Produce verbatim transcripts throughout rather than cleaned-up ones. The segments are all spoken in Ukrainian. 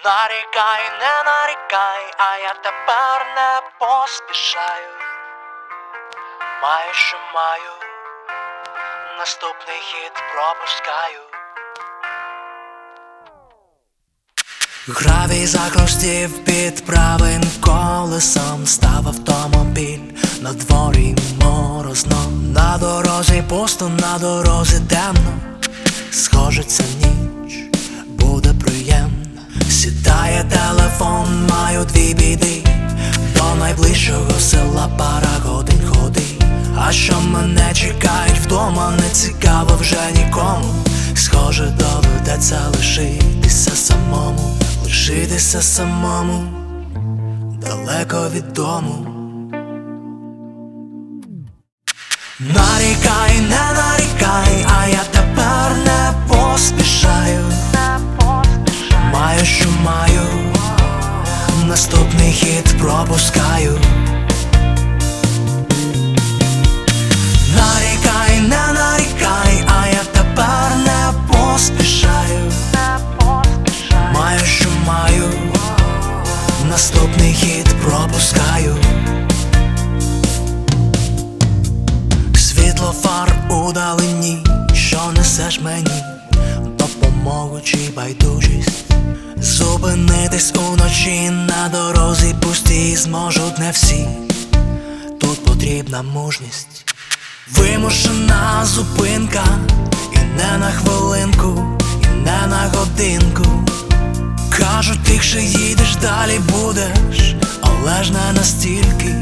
Нарікай, не нарікай, а я тепер не поспішаю. Маю, що маю, наступний хід пропускаю. Гравій захрустів під правим колесом, став автомобіль, на дворі морозно. На дорозі пусто, на дорозі темно. Схоже, ця ніч буде приємна. Сідає телефон, маю дві біди. До найближчого села пара годин ходи. А що мене чекають вдома, не цікаво вже нікому. Схоже, доведеться лишитися самому. Лишитися самому, далеко від дому. Нарікай, не нарікай, а я тепер не поспішаю. Маю, що маю, наступний хід пропускаю. Нарікай, не нарікай, а я тепер не поспішаю. Маю, що маю, наступний хід пропускаю. Світло фар удалині, що несеш мені, допомогу чи байдужість. Зупинитись уночі на дорозі пустій зможуть не всі. Тут потрібна мужність. Вимушена зупинка, і не на хвилинку, і не на годинку. Кажуть, тихше їдеш, далі будеш, але ж не настільки.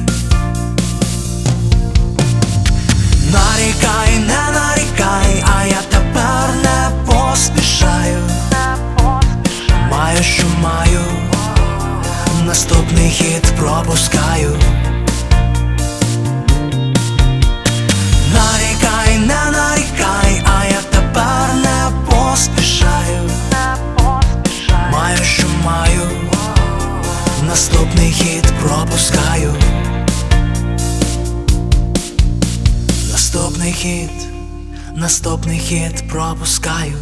Нарікай, не нарікай, а я тепер не поспішаю. Маю, що маю, наступний хід пропускаю. Нарікай, не нарікай, а я тепер не поспішаю. Маю, що маю, наступний хід пропускаю. Наступний хід, наступний хід пропускаю.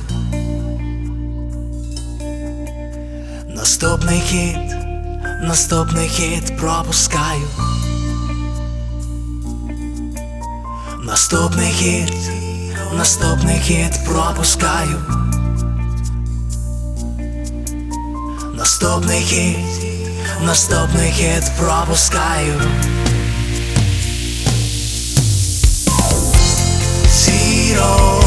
Наступний хід, наступний хід пропускаю. Наступний хід, наступний хід пропускаю. Наступний хід, наступний хід пропускаю. Zero